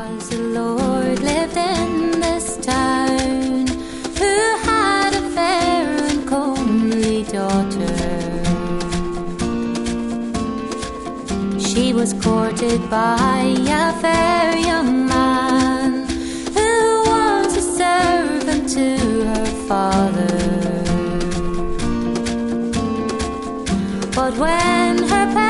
was a lord lived in this town who had a fair and comely daughter. She was courted by a fair young man who was a servant to her father. But when her